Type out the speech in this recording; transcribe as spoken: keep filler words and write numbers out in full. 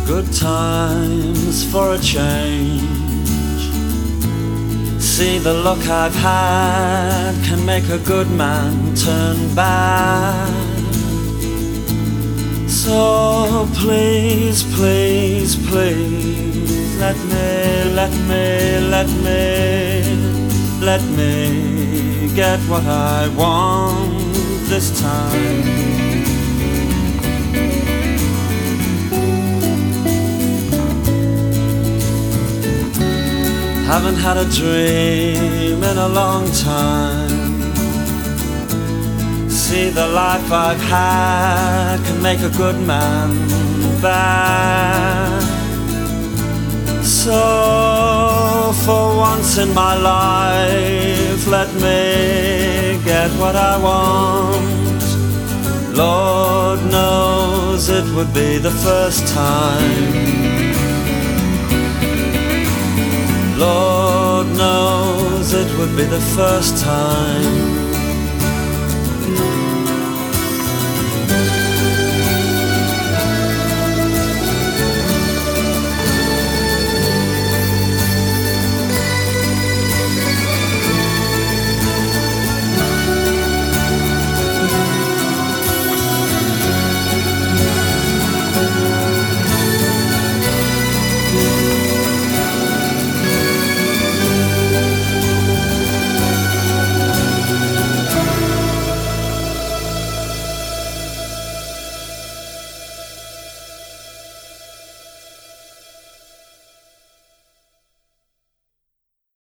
Good times for a change. See, the luck I've had can make a good man turn bad. So please, please, please, let me, let me, let me, let me get what I want this time. Haven't had a dream in a long time. See, the life I've had can make a good man bad. So for once in my life, let me get what I want. Lord knows it would be the first time. Lord knows it would be the first time.